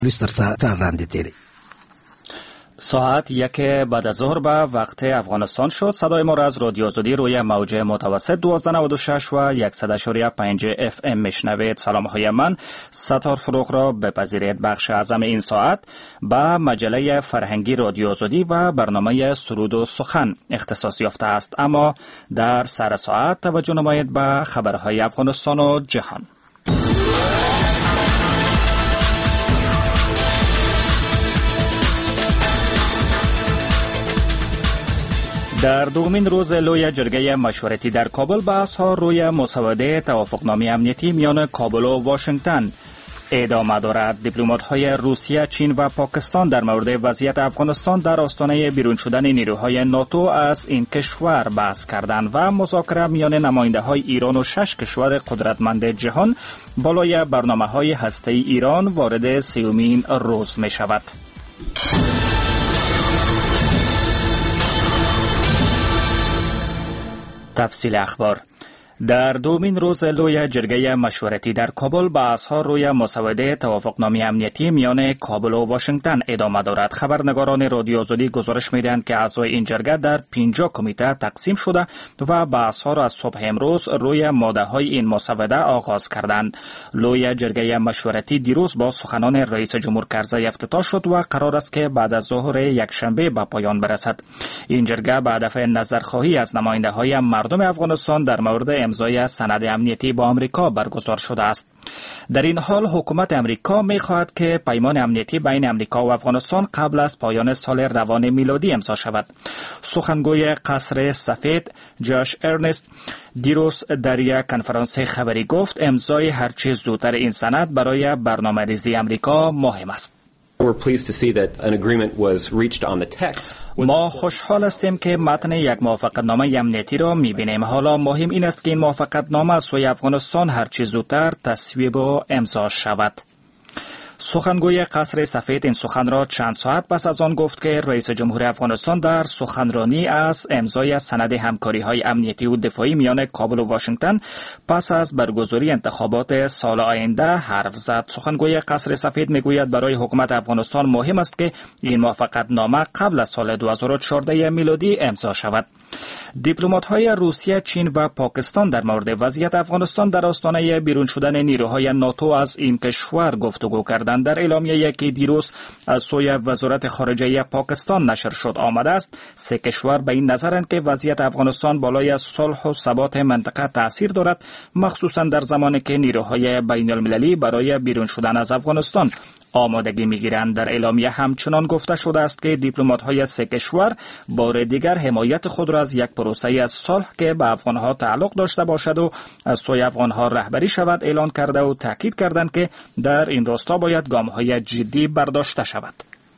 ساعت 1 بعد از ظهر به وقت افغانستان شد. صدای ما را از رادیو آزادی روی موج متوسط 1296 و 100.5 FM میشنوید. سلام های من ستار فروغ را بپذیرید. بخش اعظم این ساعت به مجله فرهنگی رادیو آزادی و برنامه سرود و سخن اختصاص یافته است، اما در سر ساعت توجه نمایید به خبرهای افغانستان و جهان. در دومین روز لوی جرگه مشورتی در کابل بحث‌ها روی مسوده توافقنامه امنیتی میان کابل و واشنگتن ادامه دارد. دیپلمات‌های روسیه، چین و پاکستان در مورد وضعیت افغانستان در آستانه بیرون شدن نیروهای ناتو از این کشور بحث کردند و مذاکره میان نماینده‌های ایران و 6 کشور قدرتمند جهان بالای برنامه‌های هسته‌ای ایران وارد 30مین روز می‌شود. تفصیل اخبار. در دومین روز لوی جرگه مشورتی در کابل بحث‌ها روی مسوده توافقنامه امنیتی میان کابل و واشنگتن ادامه دارد. خبرنگاران رادیو آزادی گزارش می‌دهند که اعضای این جرگه در 50 کمیته تقسیم شده و بحث‌ها را از صبح امروز روی ماده‌های این مسوده آغاز کردند. لوی جرگه مشورتی دیروز با سخنان رئیس جمهور کرزی افتتاح شد و قرار است که بعد از ظهر یکشنبه به پایان برسد. این جرگه به هدف نظرخواهی از نماینده‌های مردم افغانستان در مورد امضای سند امنیتی با آمریکا برگزار شده است. در این حال حکومت امریکا می‌خواهد که پیمان امنیتی بین امریکا و افغانستان قبل از پایان سال روان میلادی امضا شود. سخنگوی قصر سفید جاش ارنست دیروز در یک کنفرانس خبری گفت امضای هر چه زودتر این سند برای برنامه‌ریزی امریکا مهم است. ما خوشحال هستیم که متن یک موافقتنامه امنیتی را می‌بینیم. حالا مهم این است که این موافقتنامه از سوی افغانستان هر چه زودتر تصویب و امضا شود. سخنگوی قصر سفید این سخن را چند ساعت پس از آن گفت که رئیس جمهور افغانستان در سخنرانی از امضای سند همکاری‌های امنیتی و دفاعی میان کابل و واشنگتن پس از برگزاری انتخابات سال آینده حرف زد. سخنگوی قصر سفید میگوید برای حکومت افغانستان مهم است که این موافقتنامه قبل از سال 2014 میلادی امضا شود. دیپلمات‌های روسیه، چین و پاکستان در مورد وضعیت افغانستان در آستانه بیرون شدن نیروهای ناتو از این کشور گفتگو کردند. در اعلامیه‌ای که دیروز از سوی وزارت خارجه پاکستان نشر شد آمده است 3 کشور به این نظرند که وضعیت افغانستان بالای صلح و ثبات منطقه تاثیر دارد، مخصوصا در زمانی که نیروهای بین‌المللی برای بیرون شدن از افغانستان آمادگی می‌گیرند. در اعلامیه همچنان گفته شده است که دیپلمات‌های 3 کشور بار دیگر حمایت خود را از یک پروسه از صلح که به افغان‌ها تعلق داشته باشد و از سوی افغان‌ها رهبری شود اعلان کرده و تاکید کردند که در این راستا باید گام‌های جدی برداشته شود.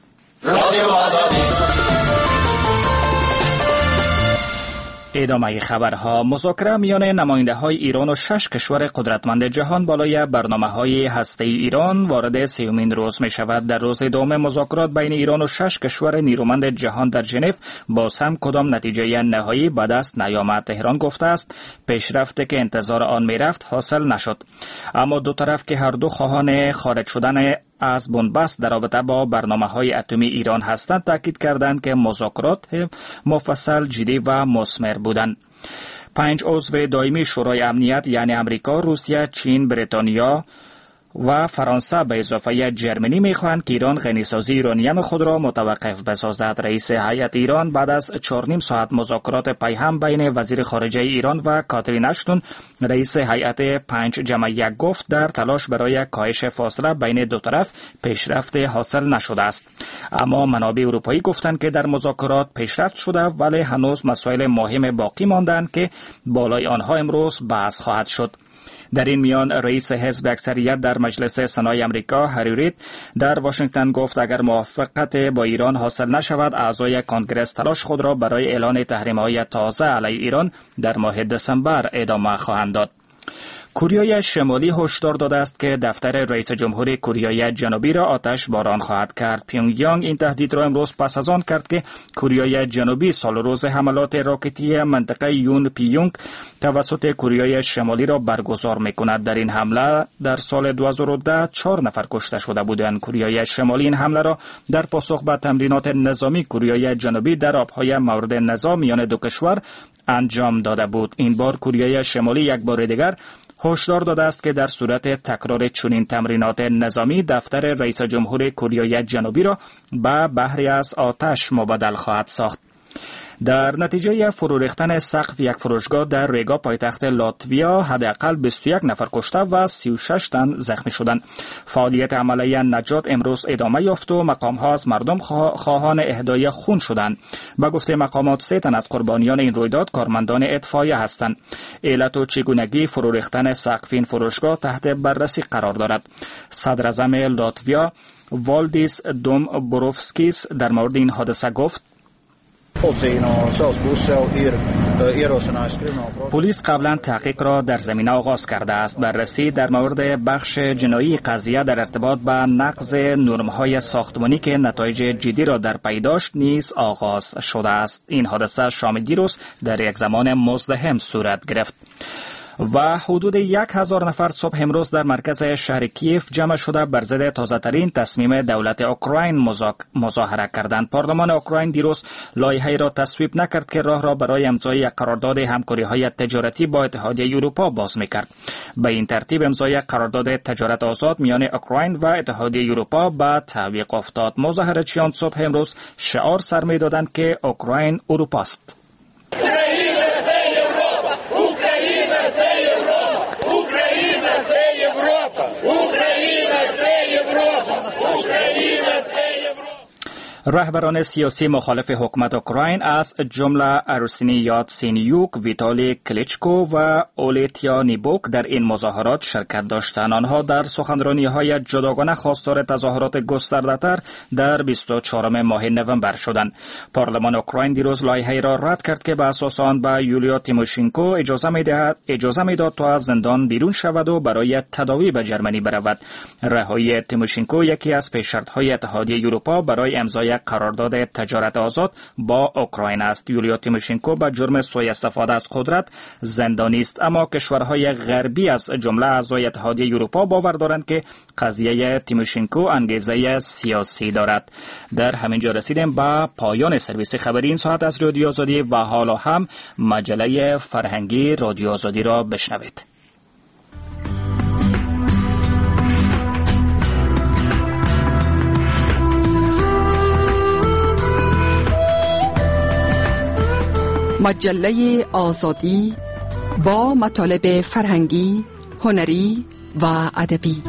ادامه خبرها. مذاکره میان نماینده‌های ایران و 6 کشور قدرتمند جهان بالای برنامه‌های هسته‌ای ایران وارد 30مین روز می شود. در روز دوم مذاکرات بین ایران و 6 کشور نیرومند جهان در ژنو باز هم کدام نتیجه نهایی به دست نیامد. تهران گفته است پیشرفتی که انتظار آن میرفت حاصل نشد، اما دو طرف که هر دو خواهان خارج شدن از بنبست در رابطه با برنامه‌های اتمی ایران هستند تاکید کردند که مذاکرات مفصل، جدی و مثمر بودند. 5 عضو دائمی شورای امنیت یعنی امریکا، روسیه، چین، بریتانیا و فرانسه به اضافه جرمنی می‌خواهند که ایران غنیسازی یورانیم خود را متوقف بسازد. رئیس هیئت ایران بعد از 4.5 ساعت مذاکرات پیهم بین وزیر خارجه ایران و کاترین اشتون، رئیس هیئت 5+1 گفت در تلاش برای کاهش فاصله بین دو طرف پیشرفت حاصل نشده است. اما منابع اروپایی گفتند که در مذاکرات پیشرفت شده ولی هنوز مسائل مهم باقی ماندند که بالای آنها امروز بحث خواهد شد. در این میان رئیس حزب اکثریت در مجلس سنای امریکا هری رید در واشنگتن گفت اگر موافقت با ایران حاصل نشود اعضای کنگره تلاش خود را برای اعلان تحریم‌های تازه علیه ایران در ماه دسامبر ادامه خواهند داد. کره شمالی هشدار داده است که دفتر رئیس جمهور کره جنوبی را آتش باران خواهد کرد. پیونگ یانگ این تهدید را امروز پس از آن کرد که کره جنوبی سال روز حملات راکتی منطقه یون پیونگ توسط کره شمالی را برگزار می‌کند. در این حمله در سال 2010 4 نفر کشته شده بودند. کره شمالی این حمله را در پاسخ به تمرینات نظامی کره جنوبی در آب‌های مورد نزاع میان دو کشور انجام داده بود. این بار کره شمالی یک بار دیگر هشدار داده است که در صورت تکرار چنین تمرینات نظامی دفتر رئیس جمهور کره جنوبی را به بحری از آتش مبدل خواهد ساخت. در نتیجه فرو ریختن سقف یک فروشگاه در ریگا پایتخت لاتویا حداقل 21 نفر کشته و 36 تن زخمی شدند. فعالیت عملیه نجات امروز ادامه یافت و مقام‌ها از مردم خواهان اهدای خون شدند. به گفته مقامات 3 تن از قربانیان این رویداد کارمندان اطفائیه هستند. علت و چگونگی فرو ریختن سقف این فروشگاه تحت بررسی قرار دارد. صدر اعظم لاتویا والدیس دومبروفسکیس در مورد این حادثه گفت: پلیس قبلا تحقیق را در زمینه آغاز کرده است. بررسی در مورد بخش جنایی قضیه در ارتباط به نقض نرم‌های ساختمانی که نتایج جدی را در پی داشت نیز آغاز شده است. این حادثه شام دیروز در یک زمان مزدحم صورت گرفت. و حدود 1000 نفر صبح امروز در مرکز شهر کیف جمع شده بر ضد تازه‌ترین تصمیم دولت اوکراین مظاهره کردند. پارلمان اوکراین دیروز لایحه‌ای را تصویب نکرد که راه را برای امضای یک قرارداد همکاری‌های تجارتی با اتحادیه اروپا باز می‌کرد. به این ترتیب امضای قرارداد تجارت آزاد میان اوکراین و اتحادیه اروپا به تعویق افتاد. مظاهره‌چیان صبح امروز شعار سر می‌دادند که اوکراین اروپاست. رهبران سیاسی مخالف حکومت اوکراین از جمله ارسنی یاتسینیوک، ویتالی کلیچکو و اولیتیا نیبوک در این مظاهرات شرکت داشتند. آنها در سخنرانی‌های جداگانه خواستار تظاهرات گسترده‌تر در 24 ماه نوامبر شدند. پارلمان اوکراین دیروز لایحه‌ای را رد کرد که به اساس آن به یولیا تیموشینکو اجازه می‌داد تا از زندان بیرون شود و برای تداوی به جرمنی برود. رهایی تیموشینکو یکی از پیش‌شرط‌های اتحادیه اروپا برای امضای قرارداد تجارت آزاد با اوکراین است. یولیا تیموشینکو به جرم سوء استفاده از قدرت زندانی است، اما کشورهای غربی از جمله اعضای اتحادیه اروپا باور دارند که قضیه تیموشینکو انگیزه سیاسی دارد. در همین جا رسیدیم به پایان سرویس خبری این ساعت از رادیو آزادی و حالا هم مجله فرهنگی رادیو آزادی را بشنوید. مجله آزادی با مطالب فرهنگی، هنری و ادبی.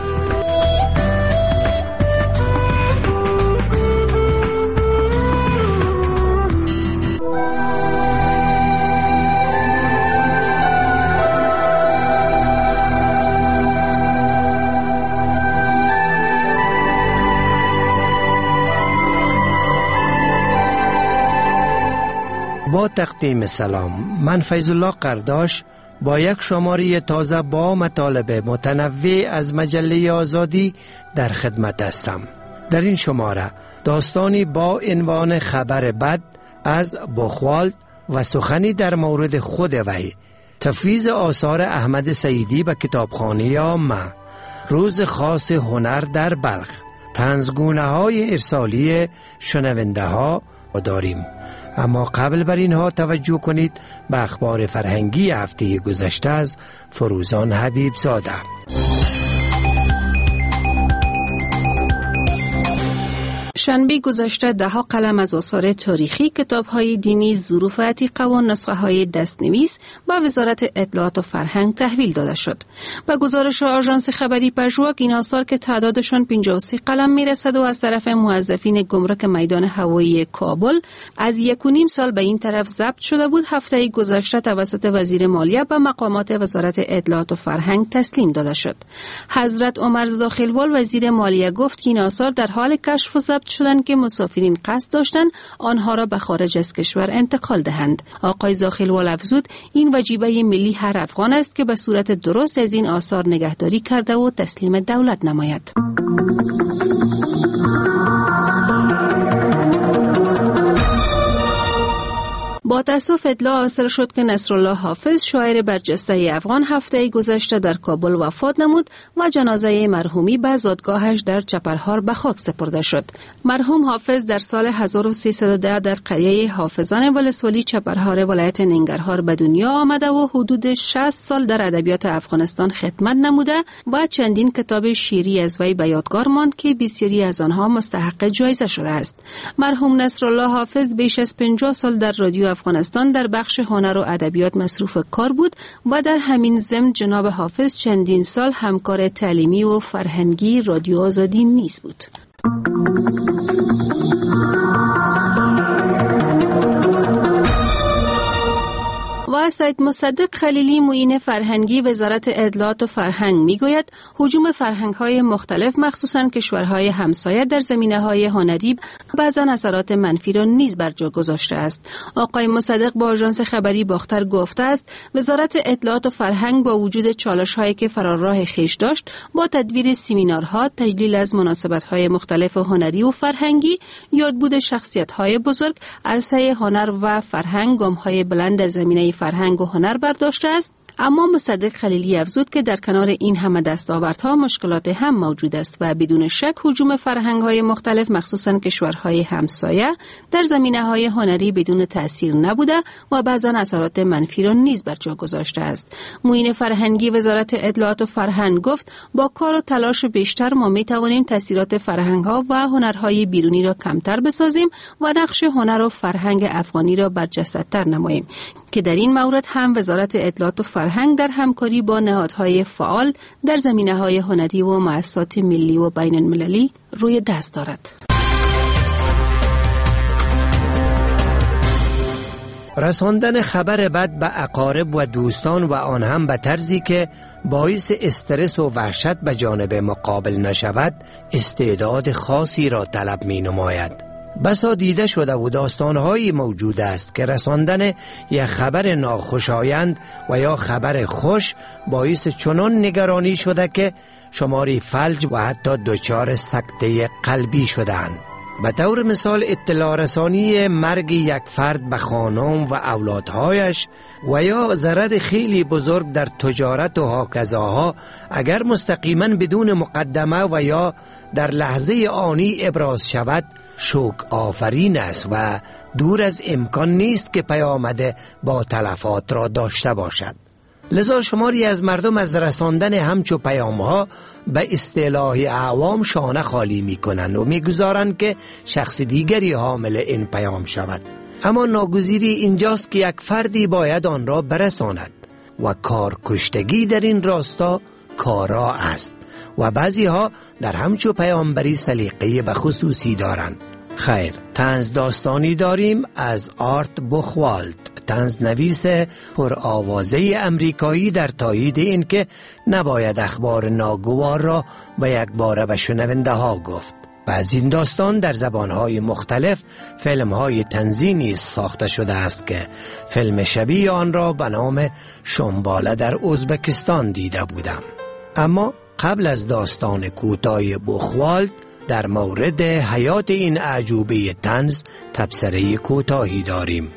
با تقدیم سلام، من فیض الله قرداش با یک شماره تازه با مطالب متنوع از مجله آزادی در خدمت هستم. در این شماره داستانی با عنوان خبر بد از بخوالد و سخنی در مورد خود وی، تفویض آثار احمد سیدی به کتابخانه عامه، روز خاص هنر در بلخ، طنزگونه های ارسالی شنونده ها داریم. اما قبل بر اینها توجه کنید به اخبار فرهنگی هفته گذشته از فروزان حبیب زاده. شنبه گذشته 10 قلم از آثار تاریخی، کتاب‌های دینی، ظروف عتیقه و نسخه‌های دستنویس به وزارت اطلاعات و فرهنگ تحویل داده شد. با گزارش آژانس خبری پژواک، این آثار که تعدادشان 53 قلم میرسد و از طرف موظفین گمرک میدان هوایی کابل از 1.5 سال به این طرف ضبط شده بود، هفته گذشته توسط وزیر مالیه به مقامات وزارت اطلاعات و فرهنگ تسلیم داده شد. حضرت عمر زاخیلوال وزیر مالیه گفت که این آثار در حال کشف و ضبط ثبت شدند که مسافرین قصد داشتند آنها را به خارج از کشور انتقال دهند. آقای زاخیلوال افزود این وجیبه ملی هر افغان است که به صورت درست از این آثار نگهداری کرده و تسلیم دولت نماید. با تأسف اطلاع حاصل شد که نصرالله حافظ شاعر برجسته افغان هفته گذشته در کابل وفات نمود و جنازه مرحومی به زادگاهش در چپرهار به خاک سپرده شد. مرحوم حافظ در سال 1310 در قریه حافظان ولسوالی چپرهار ولایت ننگرهار به دنیا آمده و حدود 60 سال در ادبیات افغانستان خدمت نموده و چندین کتاب شعری از وی به یادگار ماند که بسیاری از آنها مستحق جایزه شده است. مرحوم نصرالله حافظ بیش از 50 سال در رادیو افغانستان در بخش هنر و ادبیات مصروف کار بود و در همین ضمن جناب حافظ چندین سال همکار تعلیمی و فرهنگی رادیو آزادی نیز بود. و سید مصدق خلیلی معین فرهنگی وزارت اطلاعات و فرهنگ میگوید هجوم فرهنگ‌های مختلف مخصوصاً کشورهای همسایه در زمینه‌های هنری بعضاً اثرات منفی را نیز بر جا گذاشته است. آقای مصدق با آژانس خبری باختر گفته است وزارت اطلاعات و فرهنگ با وجود چالش‌هایی که فراراه خویش داشت با تدویر سمینارها، تجلیل از مناسبت‌های مختلف هنری و فرهنگی، یادبود شخصیت‌های بزرگ، عرصه هنر و فرهنگ گام‌های بلند در زمینه فرهنگ و هنر برداشته است. اما مصدق خلیلی افزود که در کنار این همه دستاوردها مشکلات هم موجود است و بدون شک هجوم فرهنگ‌های مختلف مخصوصاً کشورهای همسایه در زمینه‌های هنری بدون تأثیر نبوده و بعضاً اثرات منفی را نیز بر جا گذاشته است. معین فرهنگی وزارت اطلاعات و فرهنگ گفت با کار و تلاش بیشتر ما می‌توانیم تأثیرات فرهنگ‌ها و هنرهای بیرونی را کمتر بسازیم و نقش هنر و فرهنگ افغانی را برجسته‌تر نماییم که در این مورد هم وزارت اطلاعات و فرهنگ در همکاری با نهادهای فعال در زمینه‌های هنری و مؤسسات ملی و بین المللی روی دست دارد. رساندن خبر بد به اقارب و دوستان و آن هم به طرزی که باعث استرس و وحشت به جانب مقابل نشود استعداد خاصی را طلب می نماید. بسا دیده شده و داستانهایی موجود است که رساندن یک خبر ناخوشایند و یا خبر خوش باعث چنان نگرانی شده که شماری فلج و حتی دچار سکته قلبی شدند. به طور مثال اطلاع رسانی مرگ یک فرد به خانم و اولادهایش و یا ضرر خیلی بزرگ در تجارت و هاکذاها اگر مستقیما بدون مقدمه و یا در لحظه آنی ابراز شود شوک آفرین است و دور از امکان نیست که پیامد با تلفات را داشته باشد. لذا شماری از مردم از رساندن همچو پیامها به اصطلاح عوام شانه خالی می کنند و می گذارند که شخص دیگری حامل این پیام شود. اما ناگزیری اینجاست که یک فردی باید آن را برساند و کارکشتگی در این راستا کارا است و بعضی ها در همچو پیامبری سلیقه به خصوصی دارند. خیر، طنز داستانی داریم از آرت بوخوالد، طنز نویس پرآوازه امریکایی در تایید این که نباید اخبار ناگوار را به یک باره به شنونده ها گفت. و از این داستان در زبانهای مختلف فیلمهای طنزی نیز ساخته شده است که فیلم شبیه آن را به نام شنباله در ازبکستان دیده بودم. اما قبل از داستان کوتاه بوخوالد در مورد حیات این اعجوبه طنز تبصره کوتاهی داریم.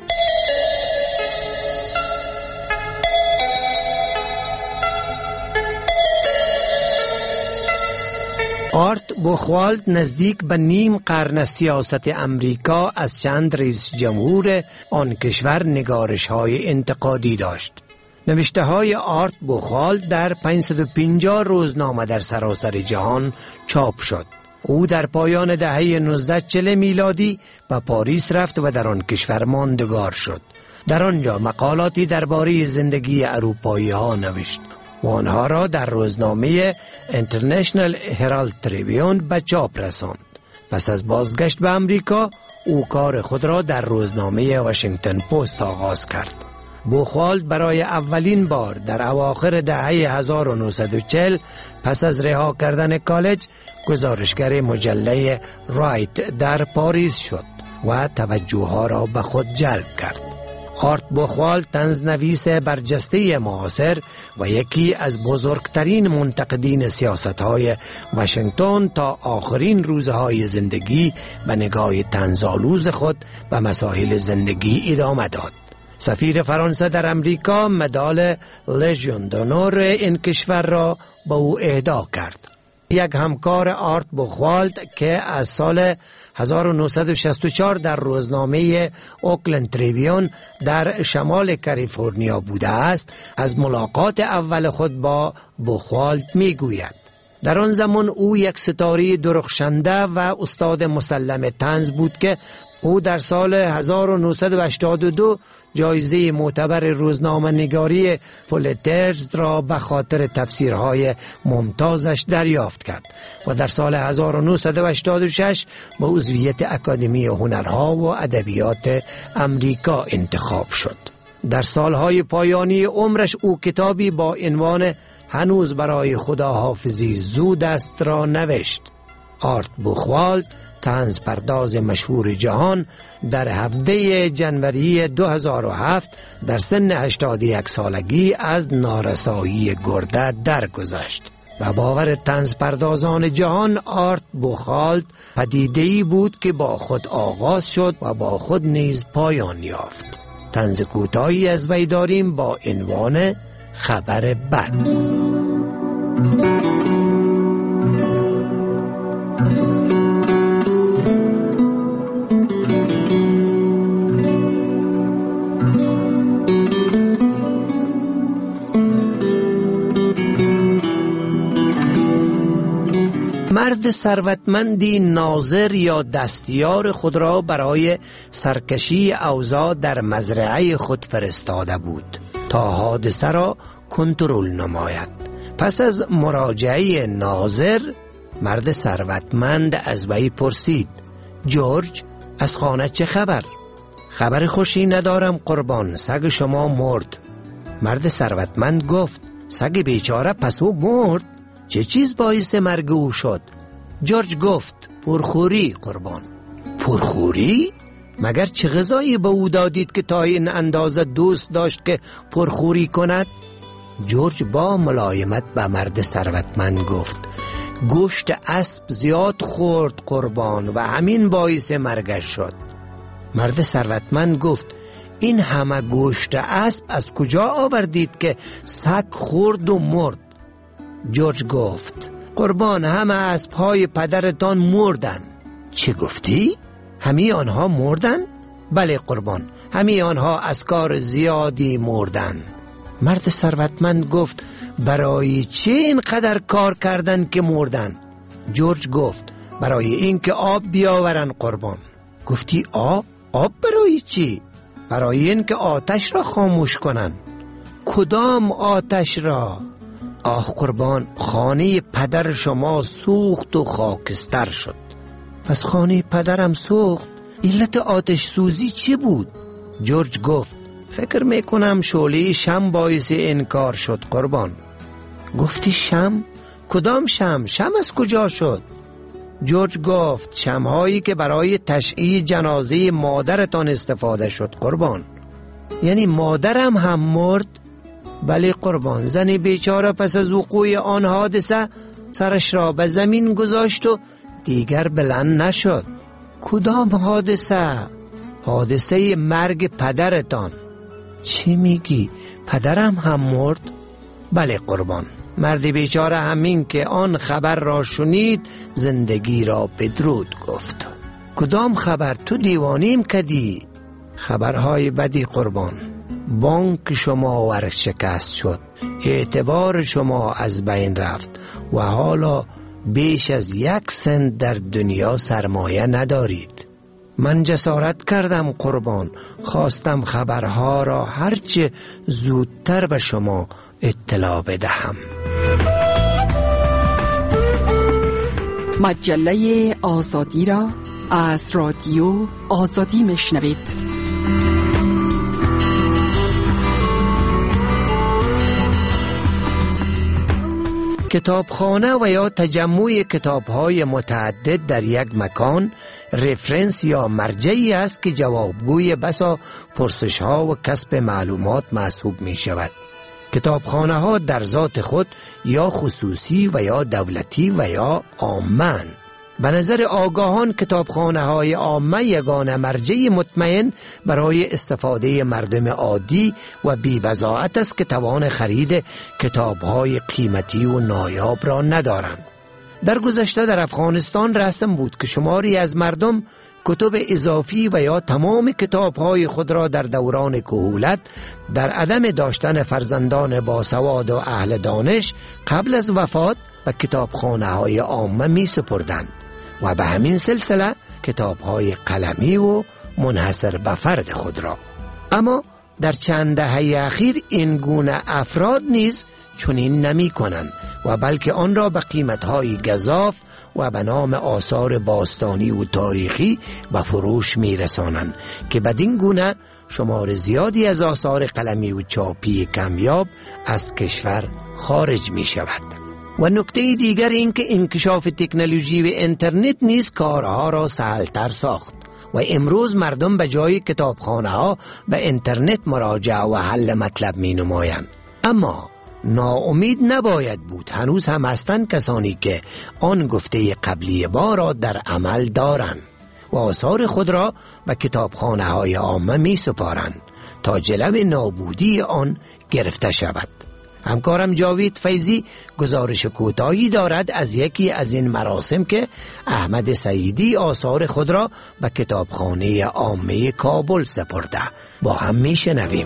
آرت بوخوالد نزدیک به نیم قرن سیاست امریکا از چند رئیس جمهور آن کشور نگارش‌های انتقادی داشت. نوشته های آرت بوخوالد در 550 روزنامه در سراسر جهان چاپ شد. او در پایان دهه 1940 میلادی به پاریس رفت و در آن کشور ماندگار شد. در آنجا مقالاتی درباره زندگی اروپایی ها نوشت و آنها را در روزنامه اینترنشنال هرالد تریبیون به چاپ رساند. پس از بازگشت به امریکا او کار خود را در روزنامه واشنگتن پست آغاز کرد. بوخوالد برای اولین بار در اواخر دهه 1940 پس از رها کردن کالج گزارشگر مجله رایت در پاریس شد و توجه ها را به خود جلب کرد. آرت بوخوالد طنزنویس برجسته معاصر و یکی از بزرگترین منتقدین سیاست‌های واشنگتن تا آخرین روزهای زندگی به نگاه طنزآلوز خود به مسائل زندگی ادامه داد. سفیر فرانسه در امریکا مدال لژیون دونور این کشور را به او اهدا کرد. یک همکار آرت بوخوالد که از سال 1964 در روزنامه اوکلند تریبیون در شمال کالیفرنیا بوده است، از ملاقات اول خود با بوخوالد می گوید. در آن زمان او یک ستاره درخشنده و استاد مسلم طنز بود که او در سال 1982 جایزه معتبر روزنامه نگاری پولیتزر را به خاطر تفسیرهای ممتازش دریافت کرد و در سال 1986 به عضویت اکادمی هنرها و ادبیات امریکا انتخاب شد. در سالهای پایانی عمرش او کتابی با عنوان هنوز برای خداحافظی زود است را نوشت. آرت بوخوالد، طنز پرداز مشهور جهان، در 17 جنوری 2007 در سن 81 سالگی از نارسایی گرده درگذشت. و باور طنز پردازان جهان، آرت بوخوالد پدیده‌ای بود که با خود آغاز شد و با خود نیز پایان یافت. طنز کوتاهی از وی داریم با عنوان خبر بد. مرد ثروتمندی ناظر یا دستیار خود را برای سرکشی اوضاع در مزرعه خود فرستاده بود تا حادثه را کنترل نماید. پس از مراجعه ناظر، مرد ثروتمند از وی پرسید: جورج، از خانه چه خبر؟ خبر خوشی ندارم قربان، سگ شما مرد. مرد ثروتمند گفت: سگ بیچاره پس او مرد؟ چه چیز باعث مرگ او شد؟ جورج گفت: پرخوری قربان. پرخوری؟ مگر چه غذایی به او دادید که تا این اندازه دوست داشت که پرخوری کند؟ جورج با ملایمت به مرد ثروتمند گفت: گوشت اسب زیاد خورد قربان و همین باعث مرگش شد. مرد ثروتمند گفت: این همه گوشت اسب از کجا آوردید که سگ خورد و مرد؟ جورج گفت: قربان، همه اسب‌های پدرتان مردن. چه گفتی؟ همه آنها مردن؟ بله قربان، همه آنها از کار زیادی مردن. مرد ثروتمند گفت: برای چه اینقدر کار کردن که مردن؟ جورج گفت: برای اینکه آب بیاورن قربان. گفتی آب؟ آب برای چی؟ برای اینکه آتش را خاموش کنن. کدام آتش را؟ آه قربان، خانه پدر شما سوخت و خاکستر شد. پس خانه پدرم سوخت؟ علت آتش سوزی چی بود؟ جورج گفت: فکر میکنم شعله شم باعث این کار شد قربان. گفتی شم؟ کدام شم؟ شم از کجا شد؟ جورج گفت: شمهایی که برای تشییع جنازه مادرتان استفاده شد قربان. یعنی مادرم هم مرد؟ بله قربان. زن بیچاره پس از وقوع آن حادثه سرش را به زمین گذاشت و دیگر بلند نشد. کدام حادثه؟ حادثه مرگ پدرتان. چی میگی؟ پدرم هم مرد؟ بله قربان. مرد بیچاره همین که آن خبر را شنید زندگی را بدرود گفت. کدام خبر؟ تو دیوانیم کدی؟ خبرهای بدی قربان. بانک شما ورشکست شد، اعتبار شما از بین رفت و حالا بیش از 1 سنت در دنیا سرمایه ندارید. من جسارت کردم قربان، خواستم خبرها را هرچه زودتر به شما اطلاع بدهم. مجله آزادی را از رادیو آزادی میشنوید. کتابخانه و یا تجمع کتاب‌های متعدد در یک مکان رفرنس یا مرجعی است که جوابگوی بسا پرسش‌ها و کسب معلومات محسوب می شود. کتابخانه ها در ذات خود یا خصوصی و یا دولتی و یا عامه. به نظر آگاهان کتابخانه های عامه یگانه مرجع مطمئن برای استفاده مردم عادی و بی‌بضاعت است که توان خرید کتاب‌های قیمتی و نایاب را ندارند. در گذشته در افغانستان رسم بود که شماری از مردم کتب اضافی و یا تمام کتاب‌های خود را در دوران کهولت در عدم داشتن فرزندان باسواد و اهل دانش قبل از وفات به کتابخانه‌های عامه می سپردند و به همین سلسله کتاب‌های قلمی و منحصر به فرد خود را. اما در چند دهه اخیر این گونه افراد نیز چنین نمی کنند و بلکه آن را به قیمت‌های گزاف و به نام آثار باستانی و تاریخی به فروش می رسانند که بدین گونه شمار زیادی از آثار قلمی و چاپی کمیاب از کشور خارج می شود. و نکته دیگر این که انکشاف تکنولوژی و اینترنت نیز کارها را سهل‌تر ساخت و امروز مردم به جای کتابخانه ها به اینترنت مراجعه و حل مطلب می نمایند. اما ناامید نباید بود، هنوز هم هستند کسانی که آن گفته قبلی ما را در عمل دارند و آثار خود را به کتابخانه های عامه می سپارند تا جلو نابودی آن گرفته شود. همکارم جاوید فیضی گزارش کوتاهی دارد از یکی از این مراسم که احمد سعیدی آثار خود را به کتابخانه عامه کابل سپرده. با هم می شنویم.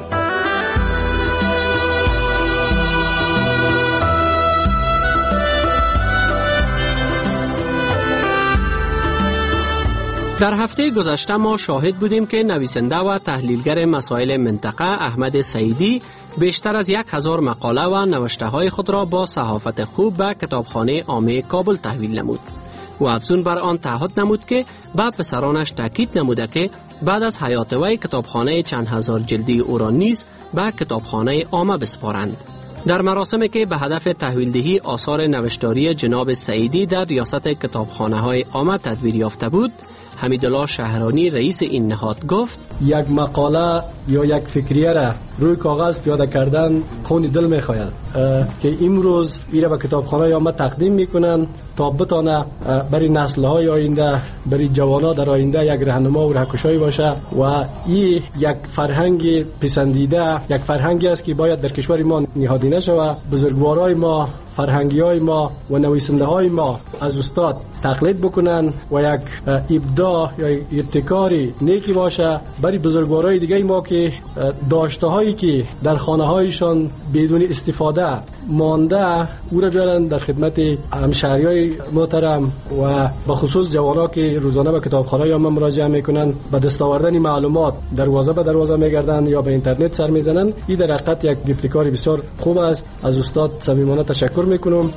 در هفته گذشته ما شاهد بودیم که نویسنده و تحلیلگر مسائل منطقه احمد سعیدی بیشتر از 1000 مقاله و نوشته های خود را با صحافت خوب به کتابخانه عامه کابل تحویل نمود و افزون بر آن تعهد نمود که به پسرانش تاکید نموده که بعد از حیات وی کتابخانه چند هزار جلدی او را نیز به کتابخانه عامه بسپارند. در مراسمی که به هدف تحویلدهی آثار نوشتاری جناب سعیدی در ریاست کتابخانه های عامه تدبیر یافته بود، حمیدالله شهرانی رئیس این نهاد گفت: یک مقاله یا یک فکریه را روی کاغذ پیاده کردن خون دل می‌خواهد که امروز ایره به کتابخانه عامه تقدیم میکنن تا بتانه برای نسل‌های آینده، برای جوانان در آینده یک راهنما و راهگشایی باشه و این یک فرهنگ پسندیده، یک فرهنگی است که باید در کشور ما نهادینه شود. بزرگوارای ما، فرهنگی‌های ما و نویسنده‌های ما از استاد تقلید بکنن و یک ابداع یا ابتکاری نیکی باشه برای بزرگوارای دیگه ما که داشته‌هایی که در خانه‌هایشان بدون استفاده مانده او را بیارن در خدمت همشهریای محترم و به خصوص جوانان که روزانه به کتابخانه عامه مراجعه میکنن، به دست آوردن معلومات دروازه به دروازه میگردن یا به اینترنت سر میزنن. این در حقیقت یک ابتکاری بسیار خوب است. از استاد صمیمانه تشکر میکنم.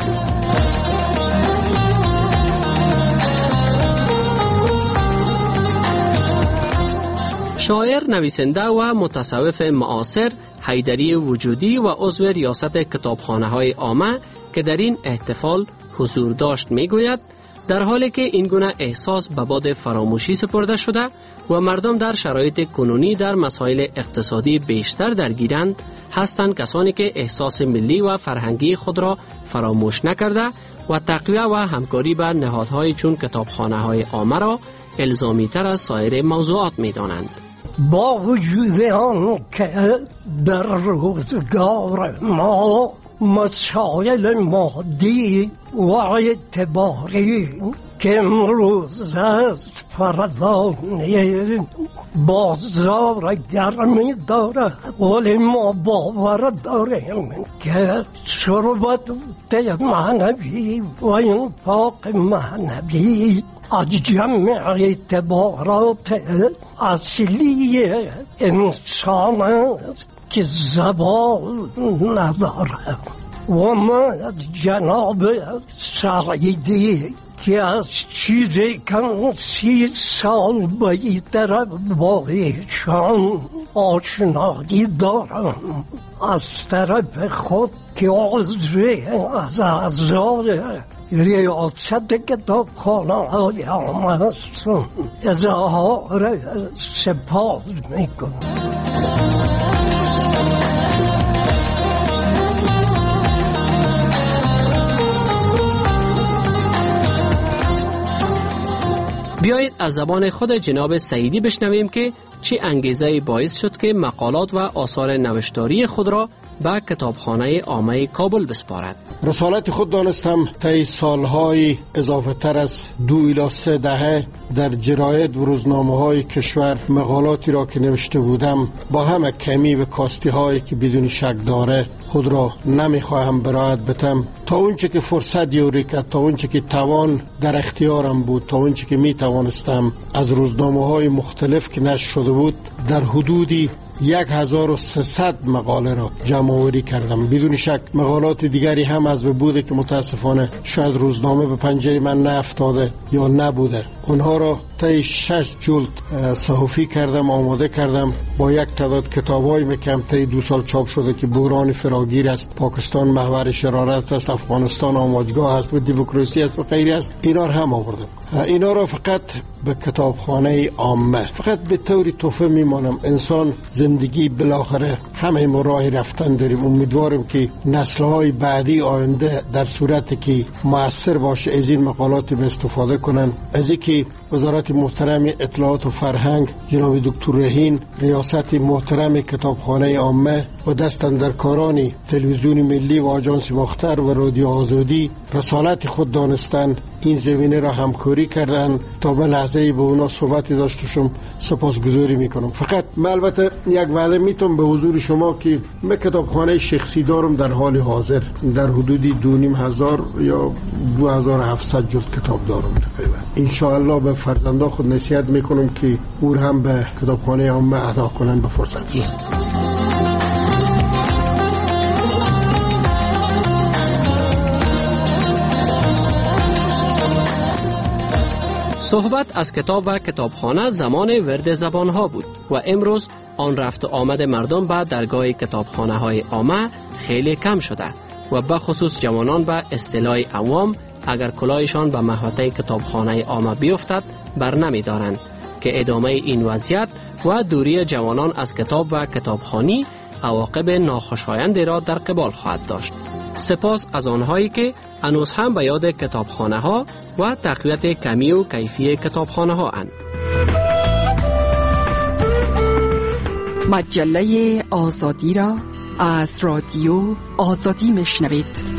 شاعر، نویسنده و متصوف معاصر حیدری وجودی و عضو ریاست کتابخانه های عامه که در این احتفال حضور داشت میگوید در حالی که این گونه احساس به باد فراموشی سپرده شده و مردم در شرایط کنونی در مسائل اقتصادی بیشتر درگیرند، هستند کسانی که احساس ملی و فرهنگی خود را فراموش نکرده و تقویه و همکاری با نهادهای چون کتابخانه های عامه را الزامی تر از سایر موضوعات می دانند. با وجود آن که در روزگار ما مسائل مادی و اعتباری که امروز است فردا بازار گرمی دارد، ولی ما باور داریم که ثروت معنوی و انفاق معنوی از جمع اعتبارات اصلی انسان است که زوال ندارد. و من از جناب سعیدی که از چیزی کم 30 سال بیشتر با ایشان آشنایی دارم، از طرف خود یازده از اعضای ریاست کتابخانه های عامه هستم. اظهار سپاس میکنم. بیایید از زبان خود جناب سعیدی بشنویم که چه انگیزه‌ای باعث شد که مقالات و آثار نوشتاری خود را به کتابخانه عامه کابل بسپارد. رسالت خود دانستم طی سالهای اضافه تر از 2 الی 3 دهه در جراید و روزنامه‌های کشور مقالاتی را که نوشته بودم با همه کمی و کاستی هایی که بدون شک داره خود را نمیخواهم برایت بتم تا اونچه که فرصت یوری کرد، تا اونچه که توان در اختیارم بود، تا اونچه که می توانستم از روزنامه‌های مختلف که نشر شده بود در حدودی 1300 مقاله را جمع آوری کردم. بدون شک مقالات دیگری هم از بوده که متاسفانه شاید روزنامه به پنجه من نافتاده یا نبوده. اونها را طی 6 جلد صحفی کردم، آماده کردم با یک تعداد کتاب‌های مکم طی 2 سال چاپ شده که بحران فراگیر است، پاکستان محور شرارت است، افغانستان آماجگاه است و دموکراسی است و غیره است. اینا را هم آوردم. اینا را فقط به کتابخانه عامه فقط به طوری تحفه میمانم. انسان زندگی بالاخره همه ما راه رفتن داریم. امیدوارم که نسل‌های بعدی آینده در صورتی که مؤثر باشه از این مقالات به استفاده کنن. از اینکه وزارت محترم اطلاعات و فرهنگ جناب دکتر رهین، ریاست محترم کتابخانه عامه و دستاندرکاران تلویزیون ملی و آژانس باختر و رادیو آزادی رسالت خود دانستند، این زمینه را همکاری کردند تا به لحظه به اونا صحبتی داشتم. سپاسگزاری میکنم. فقط من البته یک وعده میتونم به حضور شما که من کتابخانه شخصی دارم در حال حاضر در حدودی 2500 یا 2700 جلد کتاب دارم تقریبا. انشاءالله به فرزندا خود نصیحت میکنم که او هم به کتابخانه عامه اهدا کنن به فرصت است. صحبت از کتاب و کتابخانه زمان ورد زبانها بود و امروز آن رفت و آمد مردم به درگاه کتابخانه های عامه خیلی کم شده و به خصوص جوانان به اصطلاح عوام اگر کلاهشان به محوطه کتابخانه عامه بیفتد بر نمی دارند که ادامه این وضعیت و دوری جوانان از کتاب و کتابخانی عواقب ناخوشایندی را در قبال خواهد داشت. سپاس از آنهایی که هنوز هم به یاد کتابخانه ها و تقویت کمی و کیفی کتابخانه ها اند. مجله آزادی را از رادیو آزادی میشنوید.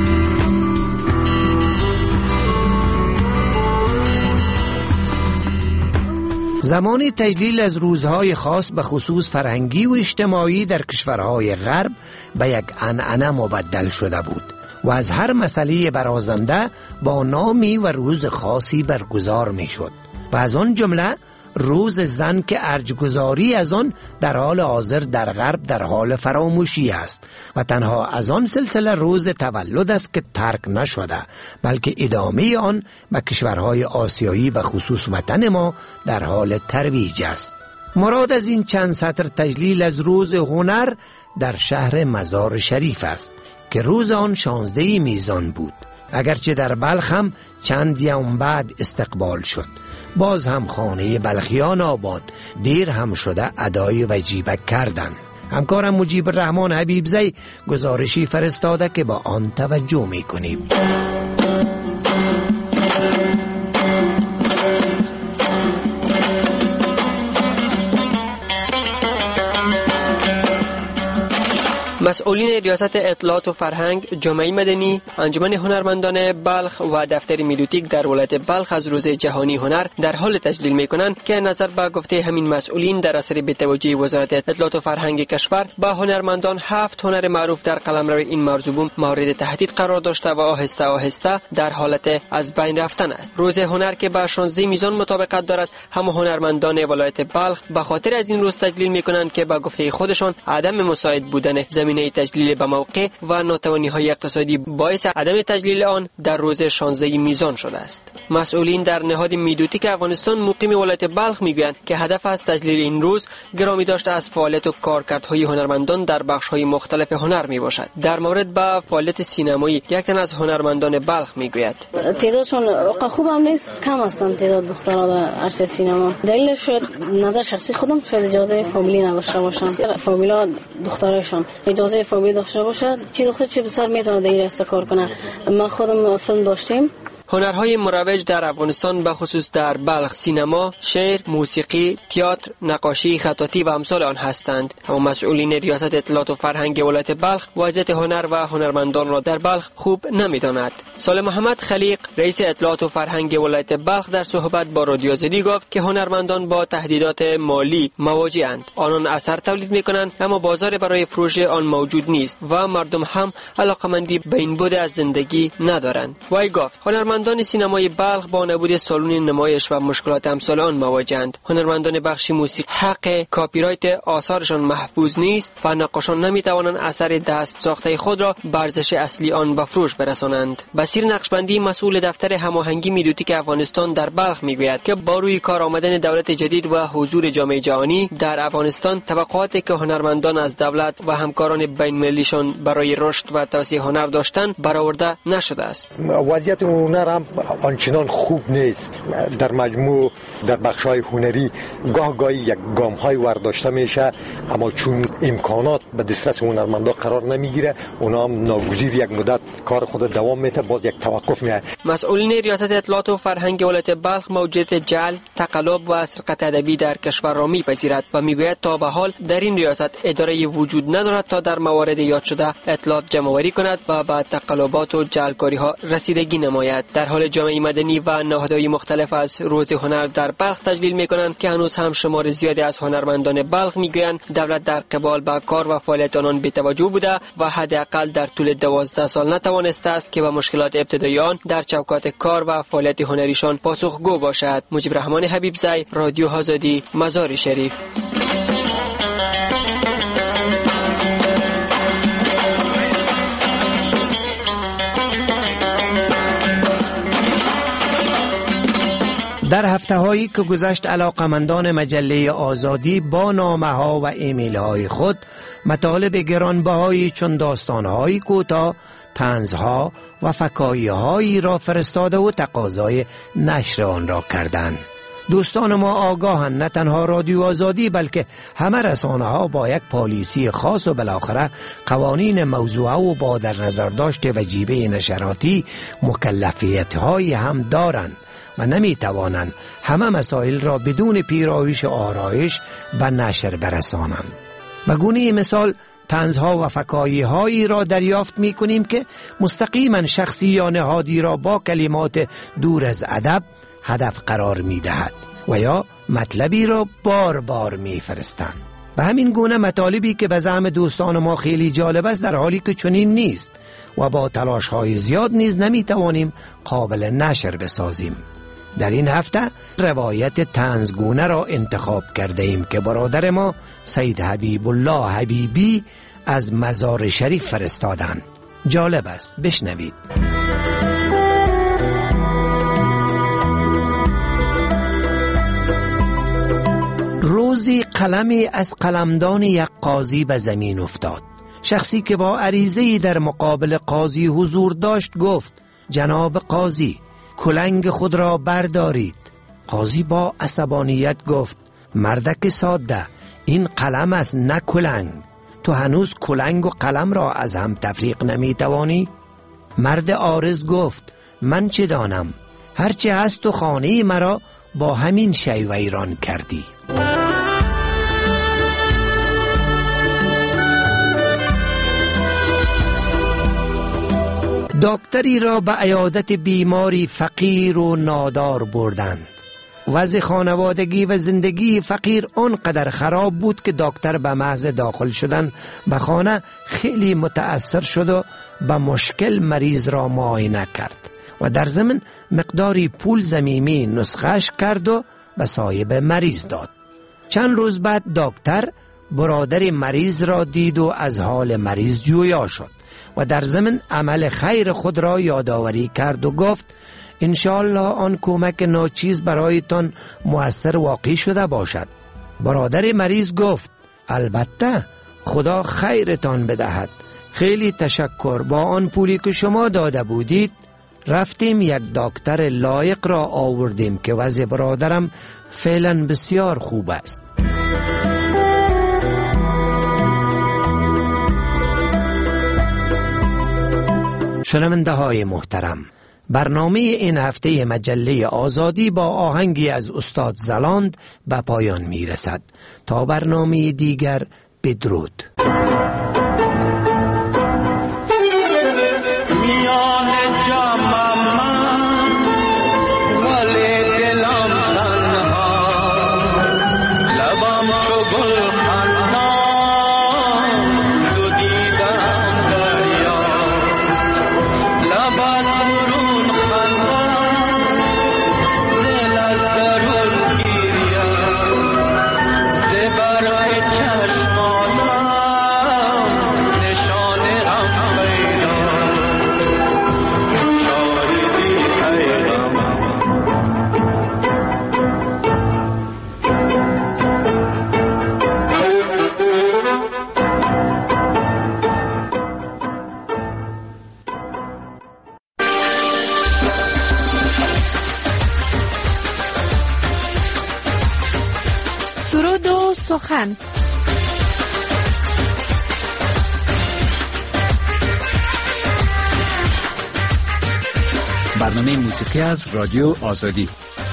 زمان تجلیل از روزهای خاص به خصوص فرهنگی و اجتماعی در کشورهای غرب به یک عنعنه مبدل شده بود و از هر مسئله برازنده با نامی و روز خاصی برگزار می شد و از آن جمله روز زن که ارجگذاری از آن در حال حاضر در غرب در حال فراموشی است و تنها از آن سلسله روز تولد است که ترک نشده، بلکه ادامه آن به کشورهای آسیایی و خصوص وطن ما در حال ترویج است. مراد از این چند سطر تجلیل از روز هنر در شهر مزار شریف است که روز آن 16 میزان بود، اگرچه در بلخ هم چند یوم بعد استقبال شد. باز هم خانه بلخیان آباد دیر هم شده ادای وجیبه کردند. همکارم مجیب الرحمن حبیبزی گزارشی فرستاده که با آن توجه میکنیم. مسئولین ریاست اطلاعات و فرهنگ، جامعه مدنی، انجمن هنرمندان بلخ و دفتر میلوتیک در ولایت بلخ از روز جهانی هنر در حال تجلیل می‌کنند که نظر به گفته همین مسئولین در اثر بی‌توجهی وزارت اطلاعات و فرهنگ کشور با هنرمندان 7 هنر معروف در قلمرو این موضوع مورد تهدید قرار داشته و آهسته آهسته در حالت از بین رفتن است. روز هنر که با 16 میزان مطابقت دارد، هم هنرمندان ولایت بلخ به خاطر از این روز تجلیل می‌کنند که با گفته خودشان عدم مساعد بودن زمین زمینه تجلیل به موقع و ناتوانی‌های اقتصادی باعث عدم تجلیل آن در روز 16 میزان شده است. مسئولین در نهاد میدوتیک افغانستان مقیم ولایت بلخ میگویند که هدف از تجلیل این روز گرامی داشته از فعالیت و کارکردهای هنرمندان در بخش‌های مختلف هنر میباشد. در مورد به فعالیت سینمایی یک تن از هنرمندان بلخ میگوید تعدادشون خوب هم نیست، کم هستند تعداد دخترها در عرصه سینما. دلیلش شاید نظر شخصی خودم شاید اجازه فامیلی نداشته باشن. فامیلا دخترشون اجازه فامیلی داشته باشد، چه دختر چه پسر میتونه در این راستا کار کنه. ما خودم فیلم داشتیم. هنرهای مروج در افغانستان به خصوص در بلخ سینما، شعر، موسیقی، تئاتر، نقاشی، خطاطی و امثال آن هستند. اما مسئولین ریاست اطلاعات و فرهنگ ولایت بلخ وضعیت هنر و هنرمندان را در بلخ خوب نمی‌داند. صالح محمد خلیق، رئیس اطلاعات و فرهنگ ولایت بلخ در صحبت با رادیو آزادی گفت که هنرمندان با تهدیدات مالی مواجه‌اند. آنان اثر تولید می‌کنند اما بازار برای فروش آن موجود نیست و مردم هم علاقه‌مندی به این بود از زندگی ندارند. وی گفت هنرمندان سینمای بلخ با نبود سالن نمایش و مشکلات امثال آن مواجه‌اند. هنرمندان بخش موسیقی حق کپی رایت آثارشان محفوظ نیست و نقاشان نمی‌توانند اثر دست ساخته خود را به ارزش اصلی آن به فروش برسانند. بصیر نقشبندی، مسئول دفتر هماهنگی میدوتیک افغانستان در بلخ میگوید که با روی کار آمدن دولت جدید و حضور جامعه جهانی در افغانستان، توقعاتی که هنرمندان از دولت و همکاران بین‌المللیشان برای رشد و توسعه هنر داشتند برآورده نشده است. وضعیت هنر آنچنان خوب نیست. در مجموع در بخش‌های هنری گاهی یک گام‌های ورداشته میشه، اما چون امکانات به دسترس هنرمندا قرار نمیگیره، اونا هم ناگزیر یک مدت کار خود دوام میده، باز یک توقف میاد. مسئولین ریاست اطلاعات و فرهنگ ولایت بلخ موجودیت جعل، تقلب و سرقت ادبی در کشور را میپذیرد و میگوید تا به حال در این ریاست اداره وجود ندارد تا در موارد یاد شده اطلاعات جمع‌آوری کند و به تقلبات و جعلکاری‌ها رسیدگی نماید. در حال جامعه مدنی و نهادهای مختلف از روز هنر در بلخ تجلیل می‌کنند که هنوز هم شمار زیادی از هنرمندان بلخ می‌گویند دولت در قبال به کار و فعالیت آنان بی‌توجه بوده و حداقل در طول 12 سال نتوانسته است که به مشکلات ابتدایی آن در چوکات کار و فعالیت هنریشان پاسخگو باشد. مجیب رحمان حبیبزی، رادیو آزادی، مزار شریف. در هفته‌هایی که گذشت علاقمندان مجله آزادی با نامه‌ها و ایمیل‌های خود مطالب گرانبهایی چون داستان‌های کوتاه، طنزها و فکاهی‌هایی را فرستاده و تقاضای نشر آن را کردند. دوستان ما آگاهند نه تنها رادیو آزادی بلکه همه رسانه‌ها با یک پالیسی خاص و بالاخره قوانین موضوعه و با در نظر داشت وجیبه نشراتی مکلفیت‌هایی هم دارند و نمی توانند همه مسائل را بدون پیرایش آرایش به نشر برسانند. به گونه مثال طنزها و فکاهی‌هایی را دریافت می کنیم که مستقیما شخصی یا نهادی را با کلمات دور از ادب هدف قرار می دهد و یا مطلبی را بار بار می فرستند. به همین گونه مطالبی که به زعم دوستان ما خیلی جالب است در حالی که چنین نیست و با تلاش‌های زیاد نیز نمی توانیم قابل نشر بسازیم. در این هفته روایت طنزگونه را انتخاب کرده ایم که برادر ما سید حبیب الله حبیبی از مزار شریف فرستادند. جالب است، بشنوید. روزی قلمی از قلمدان یک قاضی به زمین افتاد. شخصی که با عریضه‌ای در مقابل قاضی حضور داشت گفت: جناب قاضی، کلنگ خود را بردارید. قاضی با عصبانیت گفت: مردک ساده، این قلم است نه کلنگ. تو هنوز کلنگ و قلم را از هم تفریق نمی توانی؟ مرد عارض گفت: من چه دانم، هرچه هست و خانه مرا با همین شی ویران کردی. دکتری را به عیادت بیماری فقیر و نادار بردند. وضع خانوادگی و زندگی فقیر آنقدر خراب بود که دکتر به محض داخل شدن به خانه خیلی متأثر شد و به مشکل مریض را معاینه کرد و در ضمن مقداری پول ضمیمی نسخه‌اش کرد و به صاحب مریض داد. چند روز بعد دکتر برادر مریض را دید و از حال مریض جویا شد و در ضمن عمل خیر خود را یادآوری کرد و گفت انشاءالله آن کمک ناچیز برایتان مؤثر واقع شده باشد. برادر مریض گفت البته، خدا خیرتان بدهد، خیلی تشکر. با آن پولی که شما داده بودید رفتیم یک دکتر لایق را آوردیم که وضع برادرم فعلا بسیار خوب است. شنونده های محترم، برنامه این هفته مجله آزادی با آهنگی از استاد زلاند به پایان می رسد. تا برنامه دیگر، بدرود. سرود و سخن. برنامه موسیقی از رادیو آزادی.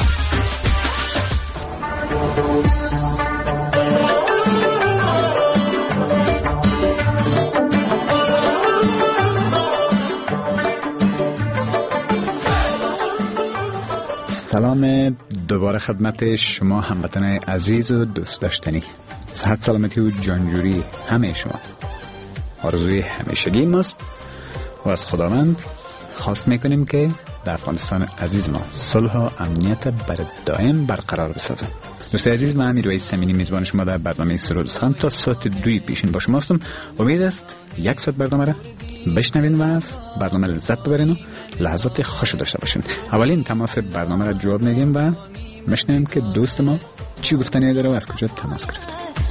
سلام دوباره خدمت شما هموطن عزیز و دوست داشتنی. صحت سلامتی و جانجوری همه شما آرزوی همیشگی ماست و از خداوند خواست میکنیم که در افغانستان عزیز ما صلح و امنیت بر دائم برقرار بسازد. دوست عزیز، من امیر وحید سمینی میزبان شما در برنامه سرود و سخن تا ساعت 2 پیشین با شما هستم. امید است 1 ساعت برنامه را بشنوین و از برنامه لذت ببرین و لحظات خوش داشته باشین. اولین تماس برنامه را جواب میگیم و میشنویم که دوست ما چی گفتنی داره و از کجا تماس گرفته.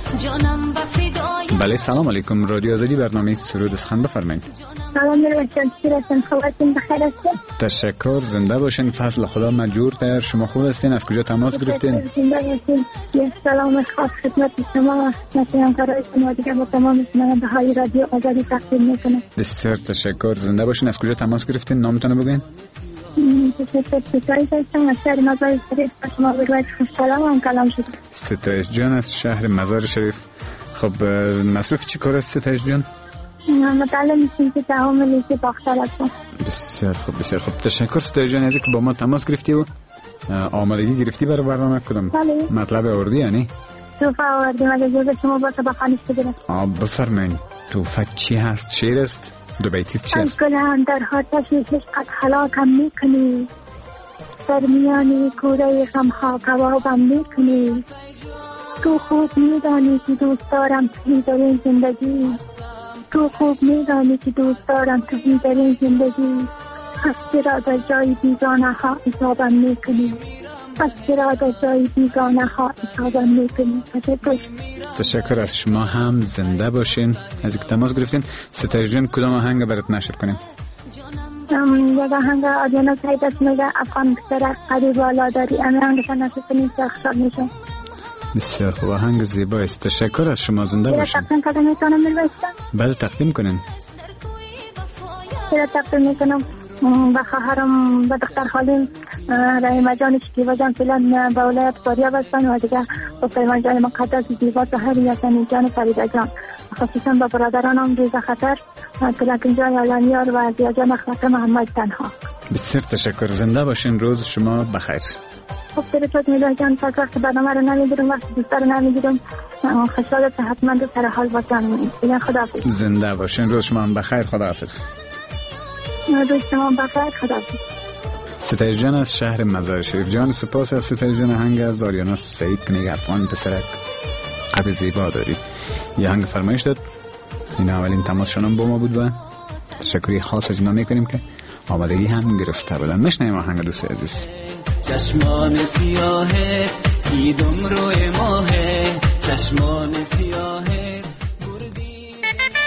بله، سلام علیکم. رادیو آزادی، برنامه سرود و سخن، بفرمایید. سلام علیکم. خودتون بخیر هستین؟ تشکر، زنده باشین. فضل خدا مجور تر. شما خوب هستین؟ از کجا تماس گرفتین؟ زنده باشین. یه سلام خاص خدمت شما و همکارانتون و دیگه با تمام شنونده های رادیو آزادی تقدیم میکنم. بسیار تشکر، زنده باشین. از کجا تماس گرفتین؟ نامتون رو بگین. ستایش هستم از شهر مزار شریف. شما بگوید خوشحالم کلام شد. ستایش جان از شهر مزار شریف. خب مصروف چی کار است ستایش جان؟ متعلم میشیم که تعامل لیزی باختر هستم. بسیار خوب، بسیار خوب. تشکر ستایش جان از اینکه با ما تماس گرفتی و آمادگی گرفتی برای برنامه. کدام مطلب آوردی؟ یعنی توفه آوردیم. اگه جوز شما با تبخانش بگیرم. بفرمایید. توفه چی هست؟ شعر است؟ دو بیتیست چی است؟ گلم در آتش عشقت هلاکم میکنی، در میان کوره غمها کبابم میکنی. تو خوب میدانی که دوست دارم توی در این زندگی، تو خوب میدانی که دوست دارم توی در این زندگی. پس چرا در جای بیگانه ها حسابم میکنی، پس چرا در جای بیگانه ها حسابم میکنی. تشکر از شما هم. زنده باشین. از اینکه تماس گرفتین. ستایش جان کدام آهنگ برات نشر کنیم؟ یک آهنگ آدیانا سعید است میگه افغان پسر قریب بالا داری. آهنگ نشر کنیم که خوشحال میشم. بسیار خوب، آهنگ زیبا است. تشکر از شما. زنده باشین. تقدیم کنم میتونم میرسم؟ بله تقدیم کنین. تقدیم میکنم به خواهرم، به دختر خالیم رحیمه جان شکیبا جان فیلن به ولایت فاریاب هستن و دیگه به پیمان جان مقدس زیبا طاهر یاسمین جان فریده جان، خصوصا به برادرانم ریزه خطر تلکین جان علانیار و زیا جان اخلاق محمد تنها. بسیار تشکر. زنده باشین. روز شما بخیر. خب درود میدونم جان. تا وقت برنامه رو نمیگیرم، وقت دوستا رو نمیگیرم. خوشحال صحتمند و سر حال باشم. دیگه خداحافظ. زنده باشین. روز شما بخیر. خداحافظ. روز شما بخیر. خداحافظ. ستایش جان از شهر مزار شریف. جان سپاس از ستایش جان. آهنگ از آریانا سعید که میگه افغان پسرک قد زیبا داری. یه هنگ فرمایش داد. این اولین تماسشون هم با ما بود و تشکری خاص از اینا میکنیم که آمادگی هم گرفته بودن. میشنیم آهنگ دوست عزیز. چشمان سیاهه دیدم روی ماهه، چشمان سیاهه بردی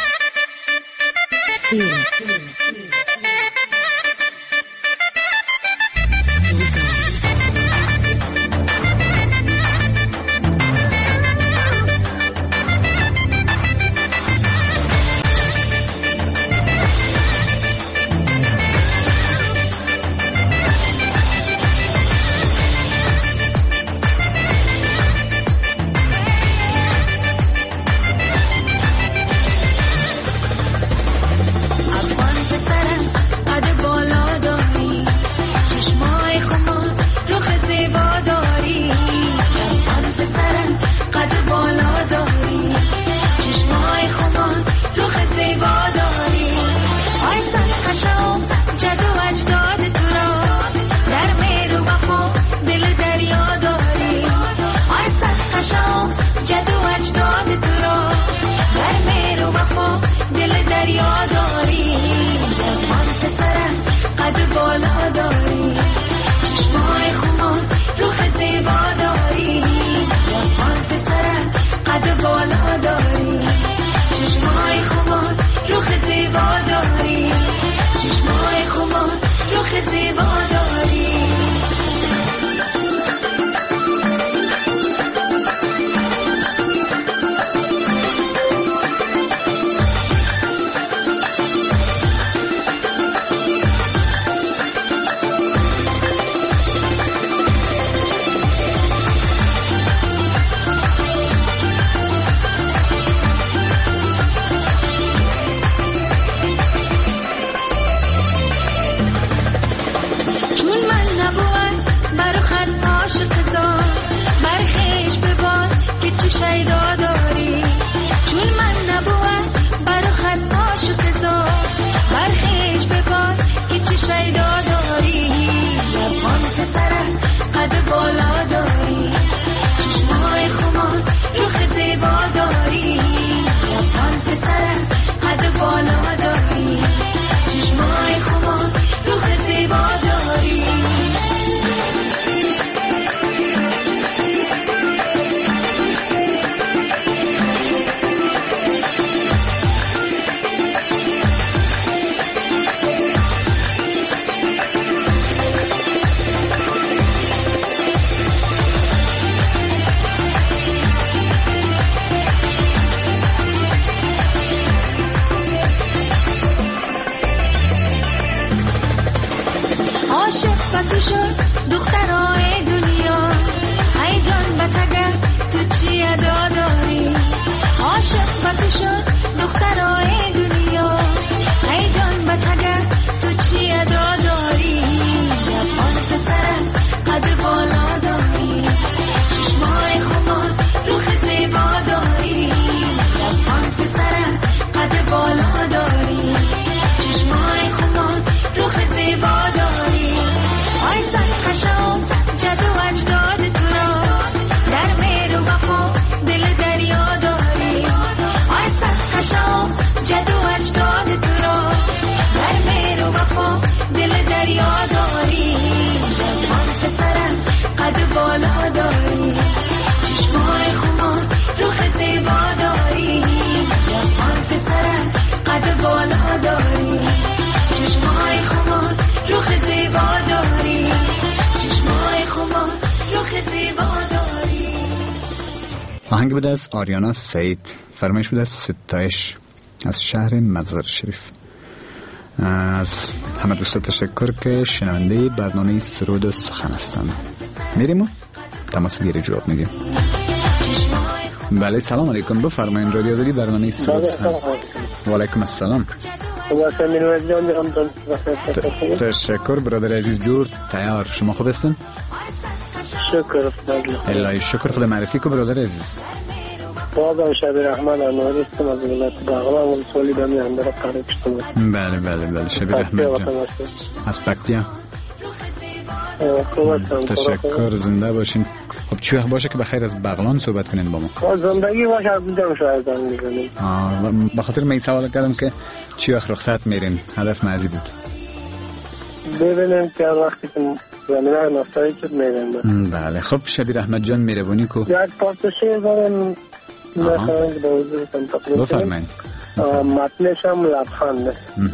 آهنگ بود از آریانا سعید، فرمایش بود از ستایش از شهر مزار شریف. از همه دوستا تشکر که شنونده برنامه سرود و سخن هستند. میریم و تماس گیری جواب میدیم. بله سلام علیکم، بفرمایید رادیو آزادی برنامه سرود و سخن. و علیکم السلام. تشکر برادر عزیز، جور تیار. شما خوب هستین؟ شکر الهی شکر. خدا معرفی کو برادر عزیز. بابا شبیر احمد انواری هستم از ولایت بغلان ولسوالی بمی اندر قرار کشتم. بله شبیر احمد جان از پکتیا. تشکر، زنده باشین. خب چی وقت باشه که بخیر از بغلان صحبت کنین با ما؟ زندگی باشه از دیدم شاید زنگ میزنیم. به خاطر می سوال کردم که چی وقت رخصت میرین؟ هدف معزی بود ببینیم که وقتی که زمینه ناستایی چید میریم. بله خب شبیر احمد جان میربونی کو؟ یک پارتشی دارم میخواهیم که به حضورتم تقدیم بفرمایید. مطلش هم لبخنده.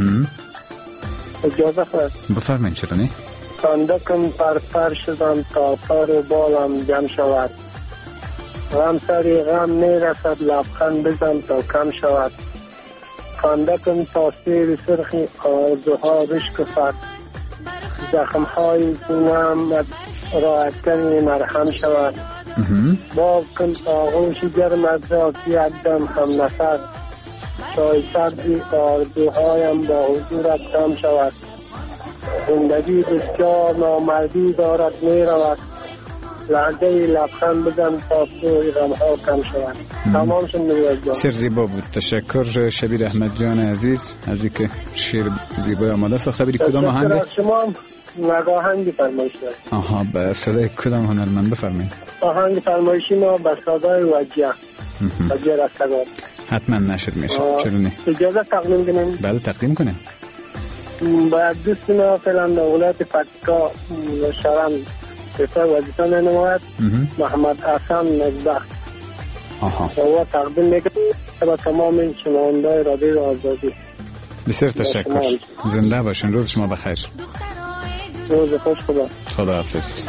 اجازه خواهد بفرمایید. چرا نه؟ خنده کن پر شدم تا پر و بالم جمع شود، غم سری غم میرسد لبخند بزن تا کم شود، خنده کن تا سیر سرخی آرزوها بشکفد، زخمهای سینه‌ام راحت کنی مرهم شود، باز کن آغوش گرم از ذاتی دم هم نفس، چای سبزی آرزوهایم با حضورت کم شود، زندگی بسیار نامردی دارد می رود، لحظه لبخند بزن تا سوی غمها کم شود. تمام شد نوید جان. سر زیبا بود. تشکر شبیر احمد جان عزیز از اینکه شعر زیبای آماده ساخته. بری کدام آهنگ؟ شما نگاهنگی فرمایش دارید. آها به صدای کدام هنرمند بفرمایید؟ آهنگ فرمایشی ما به صدای وجیه رستگار. حتما نشر میشه. چرا نه؟ اجازه تقدیم کنیم؟ بله تقدیم کنیم. باید دوستنا فعلا در ولایت پکتیکا شرم پسر وظیفه نماید محمد حسن نگبخت و تقدیم میکنم با تمام شنونده‌های رادیو آزادی. بسیار تشکر. زنده باشین. روز شما بخیر. روز خوش. خداحافظ.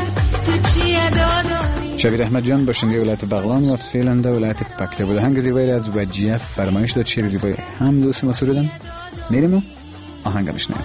شبیر احمد جان باشنده ولایت بغلان و فعلا در ولایت پکتیکا بود. هنگ زیبایی از وجیه فرمایش داد. شعر زیبایی هم دوست ما سرودن. میریم آهنگ بشنویم.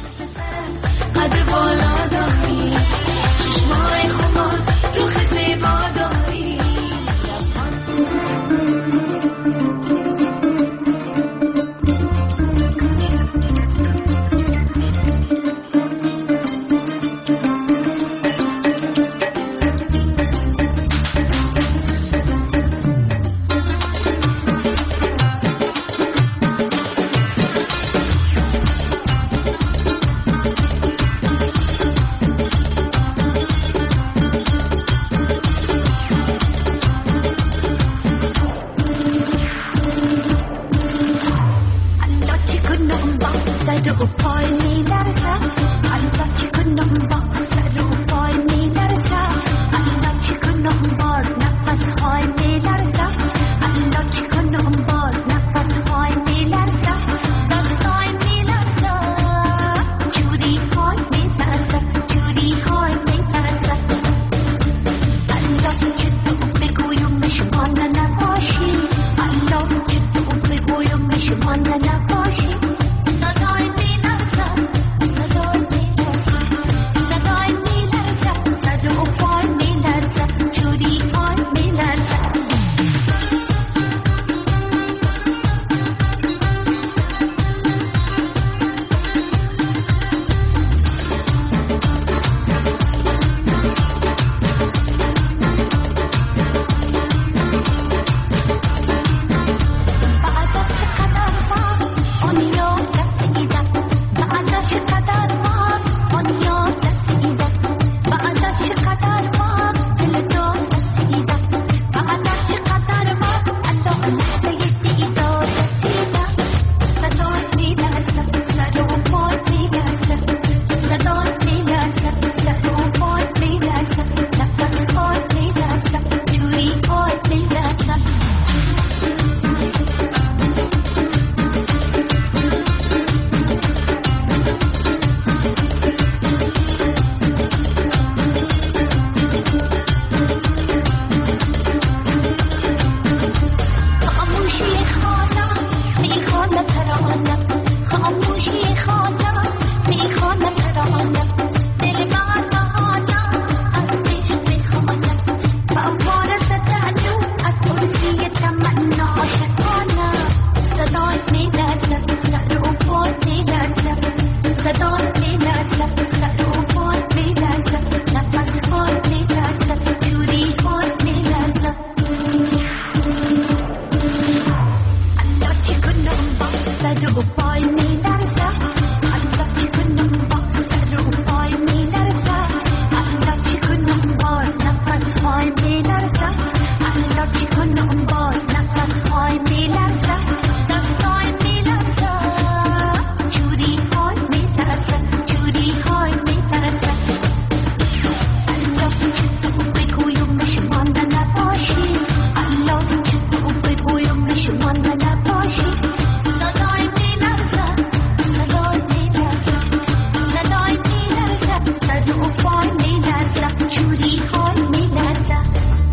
میلرزد الله چی کنه اون باز نفس های میلرزد دستای میلرزد جوری های میلرزد جوری های میلرزد الله چی تو بگویم نشمانده نباشی الله چی تو بگویم نشمانده نباشی صدای میلرزد صدای میلرزد صدای میلرزد صد و پای میلرزد جوری های میلرزد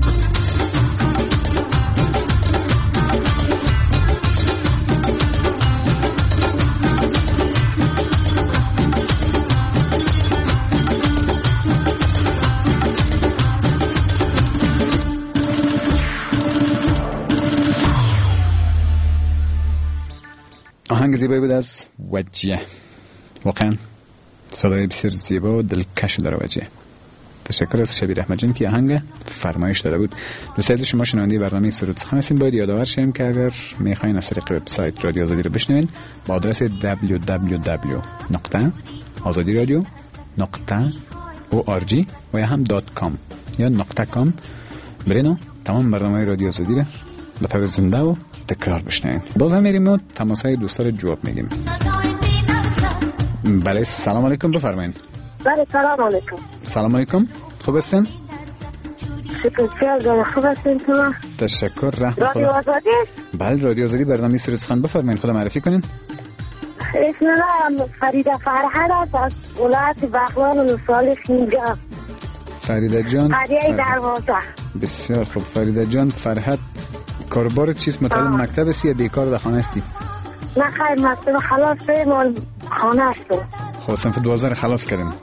آهنگ زیبایی بود از وجه. واقعا صدای بسیار زیبا و دلکش داره وجه. تشکر از شبیر احمد جان که آهنگ فرمایش داده بود. دوستان عزیز شما شنونده برنامه سرود سخن هستین. باید یادآور شیم که اگر میخواین از طریق وبسایت رادیو آزادی رو بشنوین با آدرس www.azadiradio.org و یا هم .com یا .com برین و تمام برنامه رادیو آزادی رو به طور زنده و تکرار بشنوین. باز هم میریم و تماسهای دوستا رو جواب میگیم. بله سلام علیکم بفرمایید. بله سلام علیکم. سلام علیکم خوب هستین؟ شکر خیال خوب هستین تو؟ تشکر رحمت رادیو آزادی؟ بله رادیو آزادی برنامه سرود سخن بفرمایید خود معرفی کنین. اسم من فریده فرهد است از ولایت بغلان ولسوالی اینجا. فریده جان قریه دروازه. بسیار خوب فریده جان فرهد کاربار چیست مطالب مکتب است یا بیکار در خانه هستی؟ نه خیر مکتب خلاص مال خانه است. خب صنف 12 خلاص کردیم.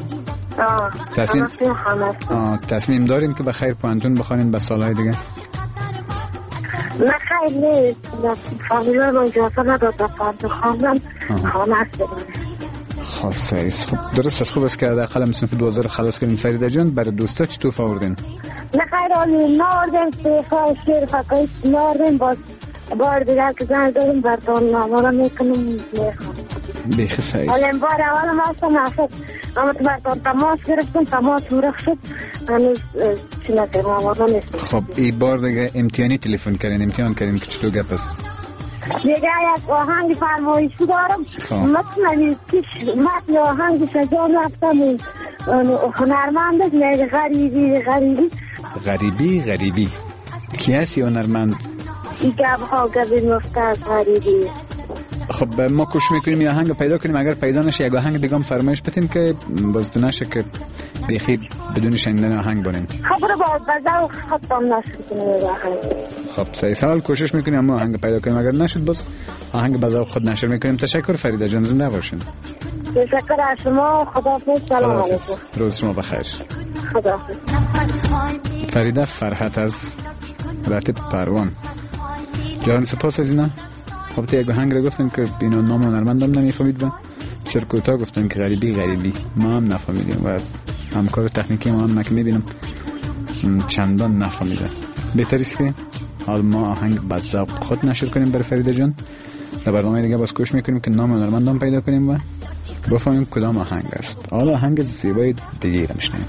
تصمیم داریم که به خیر پانتون بخوانیم به سالهای دیگه؟ نه خیر نیست فامیلای ما اجازه نداد به پانتون خواندن خانه است. خاصه ایست. خب درست است خوب است که در قلم صنف 12 خلاص کردیم. فریده جان برای دوستا چی توفه آوردین؟ نه خیر آنی ناردن توفه شیر فقط ناردن باز بار دیگر که زن داریم برتون نامارا میکنم میخوام بیخی سعیست. حالا بار اول ما اصلا نشد اما تو برتون تماس گرفتم تماس مرخ شد هنوز چی نکرم نامارا نیست. خب ای بار دیگه امتحانی تلفن کردین امتحان کردین که چطور گپ است؟ دیگه یک آهنگ فرمایشی دارم مطمئنی متن آهنگ شجان رفتم هنرمند میگه غریبی غریبی غریبی غریبی کی هستی هنرمند؟ ای گب ها گبی مفته از غریبی. خب ما کوشش میکنیم یه آهنگ پیدا کنیم اگر پیدا نشه یک آهنگ دیگه هم فرمایش بتین که باز نشه که بیخی بدون شنیدن آهنگ بونین. خب رو با بزاو خطم نشد آهنگ. خب سعی سوال کوشش میکنیم اما آهنگ پیدا کنیم اگر نشد باز آهنگ بزاو خود نشر میکنیم. تشکر فریده جان زنده باشین. تشکر از شما خداحافظ سلام علیکم. روز شما بخیر. خداحافظ. فریده فرهد از ولایت پروان. جان سپاس از اینا. خب تو یک آهنگ رو گفتن که اینا نام هنرمندم نمیفهمید و بسیار کوتاه گفتن که غریبی غریبی ما هم نفهمیدیم و همکار تکنیکی ما هم که میبینم چندان نفهمیده. بهتر است که حال ما آهنگ بذاب خود نشر کنیم برای فریده جان. در برنامه دیگه باز کوشش میکنیم که نام هنرمندم پیدا کنیم و بفهمیم کدام آهنگ است. حالا آهنگ زیبای دیگه رو میشنویم.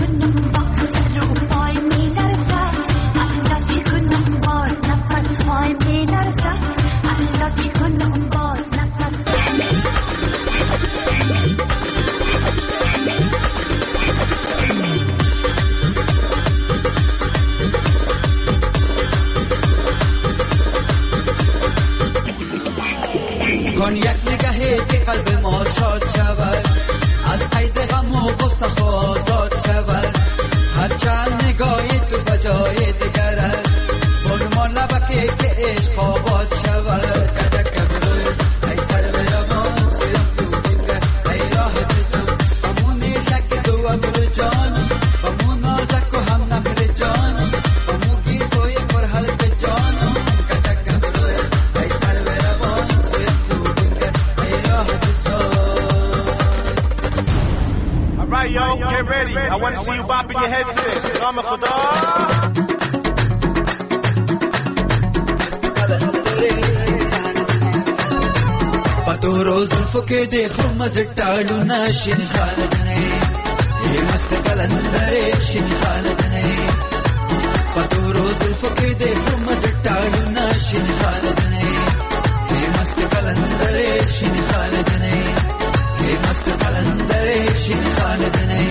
کن یک نگاهی که قلب ما شاد شود از قید غم و غصه آزاد شود هر چند نگاهی تو بجای دیگر است بر ما لبکی که عشق آباد شود کجک کبروی ای سر برمان سرم تو دیگر ای راه تجم بمونی شک تو و برو جانم بمون نازک و هم نفر جانم بموگی سوی پر حلق جانم کجک کبروی ای سر برمان سرم تو دیگر ای راه تجم. Alright yo, get ready. I want to see you bopping your head to this. Ram Khuda. تو روز فکر دیکھو مزه ټالو نشین خالد نه یہ مست کلندر شین خالد نه شین خالدنی ای مست قلندر شین خالدنی ای مست قلندر شین خالدنی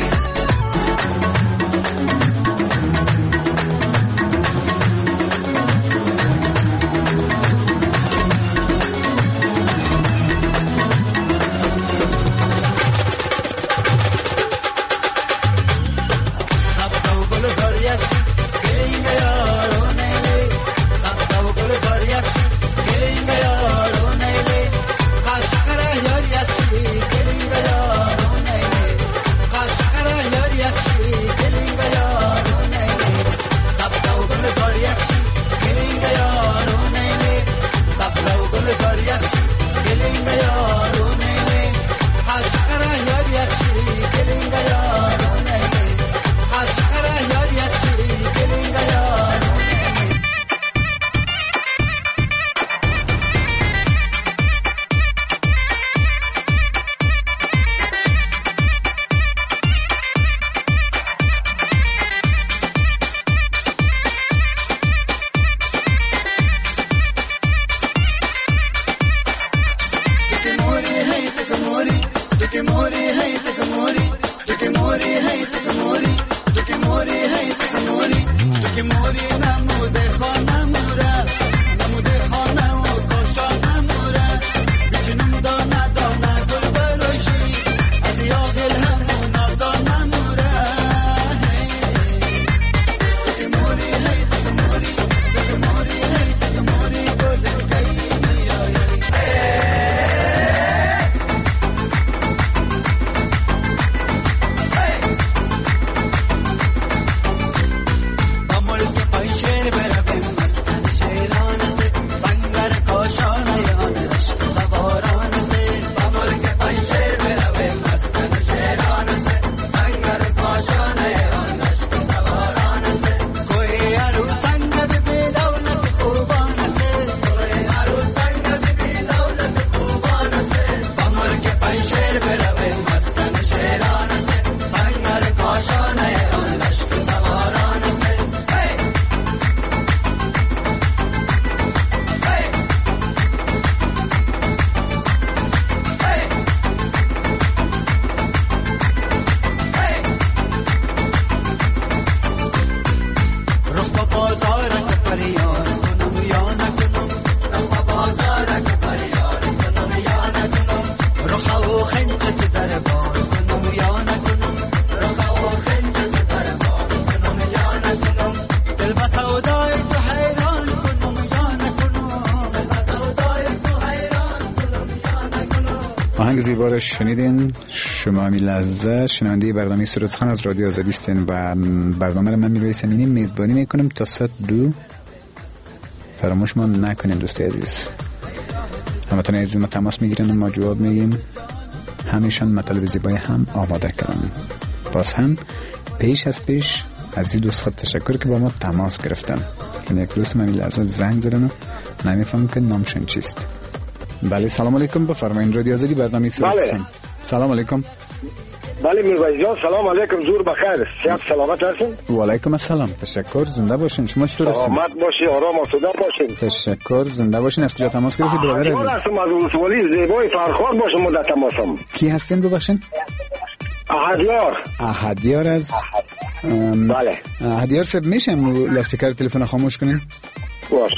آهنگ زیبا رو شنیدین. شما می لحظه شنونده برنامه سرودخان از رادیو آزادی هستین و برنامه رو من میرویس امینی میزبانی میکنم تا ساعت 2. فراموش ما نکنین دوستی عزیز. همتون عزیز ما تماس میگیرن و ما جواب میگیم. همیشان مطالب زیبای هم آماده کردن. باز هم پیش از پیش از این دوست خود تشکر که با ما تماس گرفتن. چون یک روز من لحظه زنگ زدن و نمیفهم که نامشون چیست. بله سلام علیکم، بفرمایید رادیو آزادی برنامه سرودخان. سلام علیکم. بله میرواز جان سلام علیکم، زور بخیر، صحت سلامت هستین؟ و علیکم السلام، تشکر، زنده باشین. شما چطور هستین؟ سلامت باشی، آرام آسوده باشین. تشکر، زنده باشین. از کجا تماس گرفتید برادر عزیز؟ من هستم از ولسوالی زیبای فرخار باشم مدت تماسم. کی هستین ببخشید؟ احدیار. احدیار از بله. احدیار صاحب میشه لاسپیکر تلفن خاموش کنین؟ باش.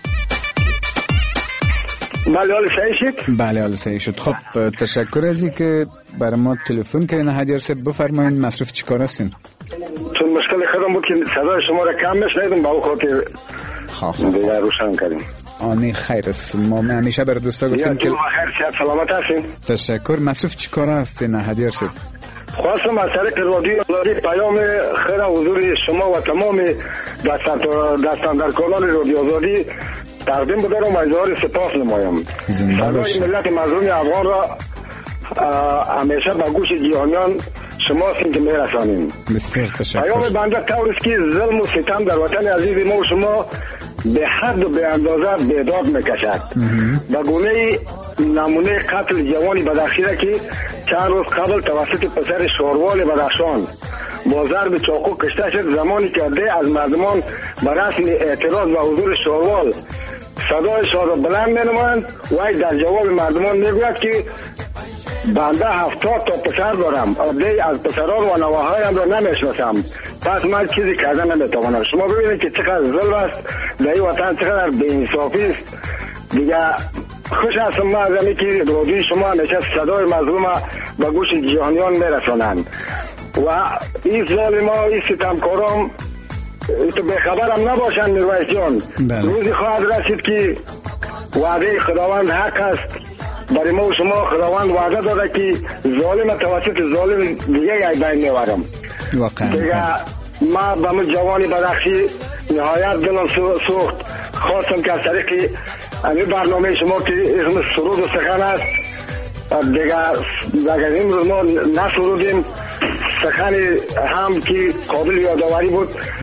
بله حال صحیح شد؟ بله حال صحیح شد. خب تشکر از این که برای ما تلفن کردین. احدیار صاحب بفرمایید مصروف چیکار هستین؟ چون مشکل خودم بود که صدای شما را کم میشنیدم، با خاطر دیگه روشن کردیم. آنی خیر است. ما همیشه برای دوستا گفتیم که خیر صحت سلامت هستین. تشکر. مصروف چیکار هستین احدیار صاحب؟ خواستم از طریق رادیو آزادی پیام خیر حضور شما و تمام دستاندرکاران رادیو آزادی تقدیم بدارم و اظهار سپاس نمایم. زنده باشید. ملت مظلوم افغان را همیشه به گوش جهانیان شما هستین که میرسانیم. بسیار تشکر. پیام بنده طور است که ظلم و ستم در وطن عزیز ما و شما به حد و به اندازه بیداد میکشد. به گونه نمونه قتل جوانی بدخشیده که چند روز قبل توسط پسر شوروال بدخشان با ضرب چاقو کشته شد، زمانی که عده از مردمان به رسم اعتراض به حضور شوروال صدایشان را بلند می‌نمایند و در جواب مردمان میگوید که بنده 70 تا پسر دارم، عده از پسران و نوه‌هایم را نمیشناسم، پس من چیزی کردن نمیتوانم. شما ببینید که چقدر ظلم است در این وطن، چقدر بی‌انصافی است. دیگه خوش هستم من از اینکه رادیوی شما همیشه صدای مظلوم به گوش جهانیان میرسانند و این ظالما، این ستمکاران تو بخبرم نباشند. میرویس جان، روزی خواهد رسید که وعده خداوند حق است. برای ما و شما خداوند وعده داده که ظالم توسط ظالم دیگه یک بین میورم. دیگه ما به من جوانی بدخشی نهایت دلم سوخت. خواستم که از طریق این برنامه شما که اسم سرود و سخن است، دیگه اگر امروز ما نسرودیم سخن هم که قابل یادآوری بود